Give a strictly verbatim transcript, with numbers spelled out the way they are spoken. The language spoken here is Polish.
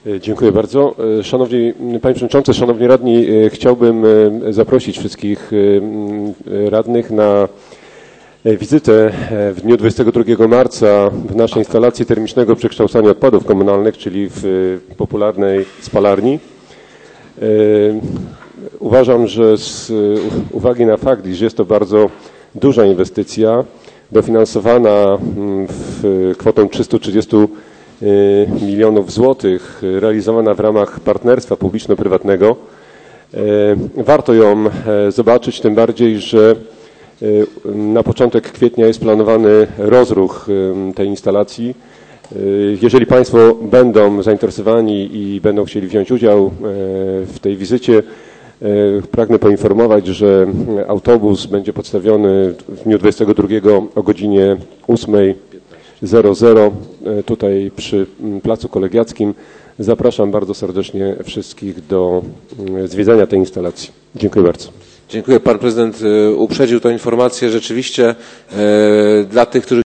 Dziękuję bardzo. Szanowni Panie Przewodniczący, Szanowni Radni, chciałbym zaprosić wszystkich radnych na wizytę w dniu dwudziestego drugiego marca w naszej instalacji termicznego przekształcania odpadów komunalnych, czyli w popularnej spalarni. Uważam, że z uwagi na fakt, iż jest to bardzo duża inwestycja, dofinansowana w kwotą trzystu trzydziestu milionów złotych, realizowana w ramach partnerstwa publiczno-prywatnego. Warto ją zobaczyć, tym bardziej, że na początek kwietnia jest planowany rozruch tej instalacji. Jeżeli Państwo będą zainteresowani i będą chcieli wziąć udział w tej wizycie, pragnę poinformować, że autobus będzie podstawiony w dniu dwudziestego drugiego o godzinie ósmej tutaj przy Placu Kolegiackim. Zapraszam bardzo serdecznie wszystkich do zwiedzania tej instalacji. Dziękuję bardzo. Dziękuję. Pan prezydent uprzedził tę informację. Rzeczywiście dla tych, którzy